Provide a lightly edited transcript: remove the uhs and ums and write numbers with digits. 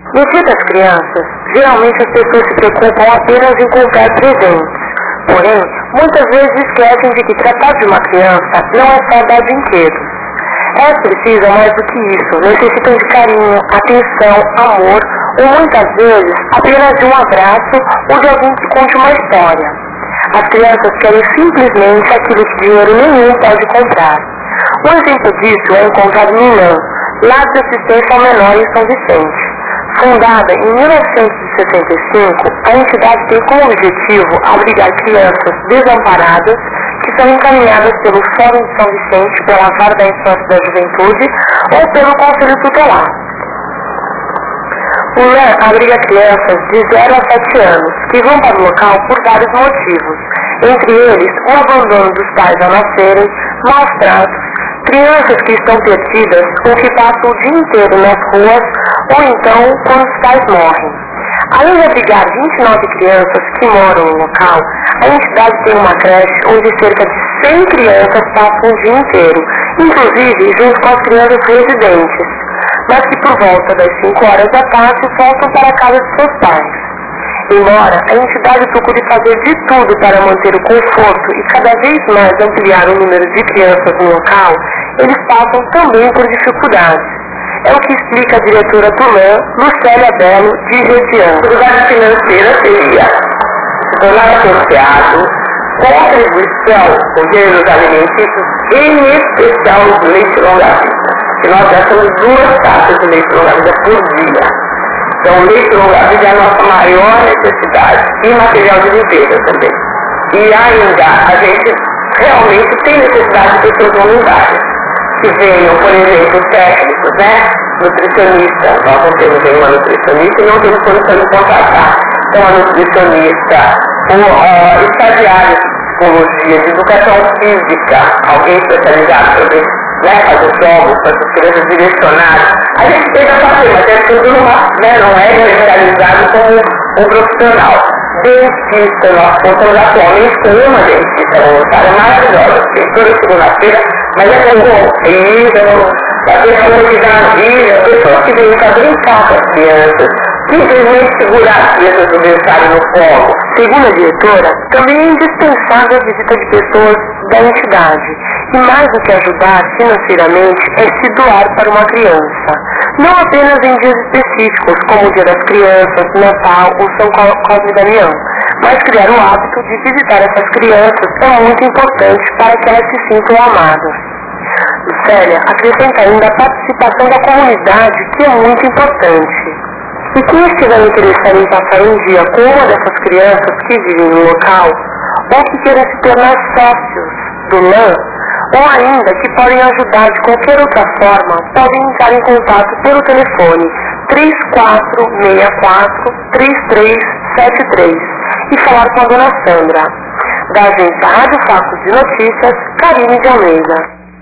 No Dia das Crianças, geralmente as pessoas se preocupam apenas em comprar presentes. Porém, muitas vezes esquecem de que tratar de uma criança não é só dar brinquedos. Elas precisam mais do que isso, necessitam de carinho, atenção, amor, ou muitas vezes apenas de um abraço ou de alguém que conte uma história. As crianças querem simplesmente aquilo que dinheiro nenhum pode comprar. Um exemplo disso é encontrado no LAN, Lar de Assistência ao Menor em São Vicente. Fundada em 1965, a entidade tem como objetivo abrigar crianças desamparadas que são encaminhadas pelo Fórum de São Vicente, pela Vara da Infância e da Juventude ou pelo Conselho Tutelar. O LAN abriga crianças de 0 a 7 anos que vão para o local por vários motivos, entre eles o abandono dos pais ao nascerem, maus tratos, crianças que estão perdidas ou que passam o dia inteiro nas ruas ou então quando os pais morrem. Além de abrigar 29 crianças que moram no local, a entidade tem uma creche onde cerca de 100 crianças passam o dia inteiro, inclusive junto com as crianças residentes, mas que por volta das 5 horas da tarde voltam para a casa de seus pais. Embora a entidade procure fazer de tudo para manter o conforto e cada vez mais ampliar o número de crianças no local, eles passam também por dificuldades. É o que explica a diretora do LAN, Lucélia Belo, de Rediano. A dificuldade financeira seria se tornar associado, contribuição com gêneros alimentícios, em especial o leite longa-vida. Que nós gastamos 2 taxas de leite longa-vida por dia. Então, o leite longa-vida é a nossa maior necessidade e material de limpeza também. E ainda, a gente realmente tem necessidade de pessoas voluntárias que venham, por exemplo, técnicos, nutricionistas. Nós não temos nenhuma nutricionista e não temos condição de contratar. Então, a nutricionista, estagiários de psicologia, de educação física, alguém especializado também, fazer jogos para as crianças direcionadas. A gente tenta fazer, mas é tudo não é especializado como um profissional. Dentista, nós contamos atualmente com uma dentista voluntária maravilhosa, que toda segunda-feira, mas é com a pessoa que dá a vida, a pessoa que vem para brincar com as crianças, simplesmente segurar as crianças do berçário no colo. Segundo a diretora, também é indispensável a visita de pessoas da entidade. E mais do que ajudar financeiramente é se doar para uma criança. Não apenas em dias específicos, como o Dia das Crianças, Natal ou São Cosme e Damião, mas criar o hábito de visitar essas crianças é muito importante para que elas se sintam amadas. Lucélia acrescenta ainda a participação da comunidade, que é muito importante. E quem estiver interessado em passar um dia com uma dessas crianças que vivem no local, ou que queiram se tornar sócios do LAN, ou ainda que podem ajudar de qualquer outra forma, podem entrar em contato pelo telefone 3464-3373 e falar com a dona Sandra. Da agência Rádio Facos de Notícias, Karine de Almeida.